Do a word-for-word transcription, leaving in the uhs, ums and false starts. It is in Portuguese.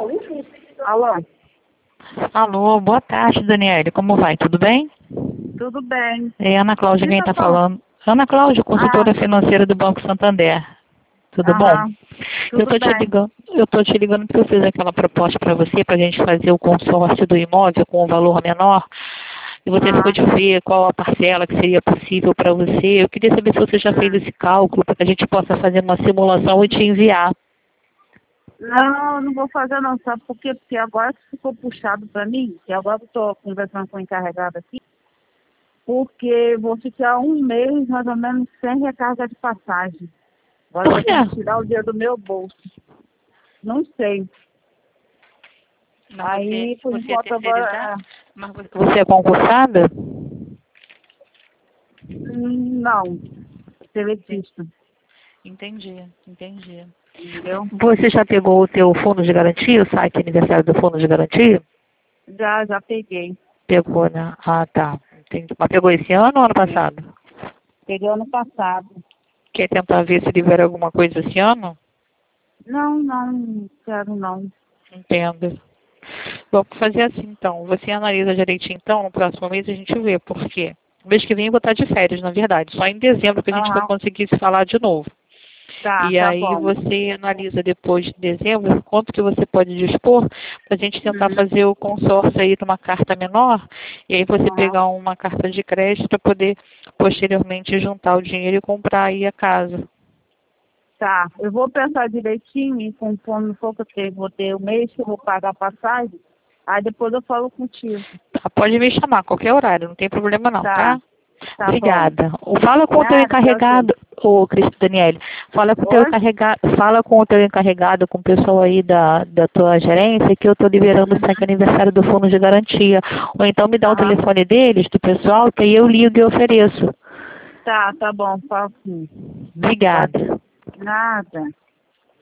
Alô? Alô, boa tarde, Daniele. Como vai? Tudo bem? Tudo bem. É Ana Cláudia quem Quem está tá falando? falando. Ana Cláudia, Ah, consultora financeira do Banco Santander. Tudo bom? aham. Eu Tudo tô te bem. ligando, eu tô te ligando porque eu fiz aquela proposta para você, para a gente fazer o consórcio do imóvel com um valor menor. E você ficou Ah, de ver qual a parcela que seria possível para você. Eu queria saber se você já fez ah. esse cálculo para que a gente possa fazer uma simulação e te enviar. Não, não vou fazer não, sabe por quê? Porque agora que ficou puxado para mim, que agora eu estou conversando com o encarregado aqui, porque vou ficar um mês mais ou menos sem recarga de passagem. Agora eu Por vou ter que quê? tirar o dinheiro do meu bolso. Não sei. Mas você, Aí, por você é enquanto, terceirizada? agora, Mas você você é concursada? é, hum, não, seletista, Entendi, entendi. entendeu? Você já pegou o teu fundo de garantia, o site aniversário do fundo de garantia? Já, já peguei. Pegou, né? Ah, tá. Entendi. Mas pegou esse ano ou ano Peguei, passado? peguei ano passado. Quer tentar ver se libera alguma coisa esse ano? Não, não, quero não. Entendo. Vamos fazer assim então. Você analisa direitinho então, no próximo mês a gente vê, por quê? Mês que vem eu vou estar de férias, na verdade. Só em dezembro que a gente vai Aham, conseguir se falar de novo. tá, E tá aí bom. você analisa depois de dezembro quanto que você pode dispor para a gente tentar Uhum, fazer o consórcio aí numa carta menor e aí você aham, pegar uma carta de crédito para poder posteriormente juntar o dinheiro e comprar aí a casa. tá. Eu vou pensar direitinho e conforme for que eu tenho, vou ter o mês que eu vou pagar a passagem, aí depois eu falo contigo. Tá, pode me chamar a qualquer horário, não tem problema não, Tá, tá? tá bom. Obrigada. Fala com o teu Nada, prazer. encarregado, ô Cristo Daniele, fala com o teu Oi? encarregado, fala com o teu encarregado, com o pessoal aí da, da tua gerência, que eu estou liberando o Uhum, saque aniversário do fundo de garantia. Ou então me dá o aham. telefone deles, do pessoal, que aí eu ligo e ofereço. Tá, tá bom, falo sim. Tá. Obrigada. Nada.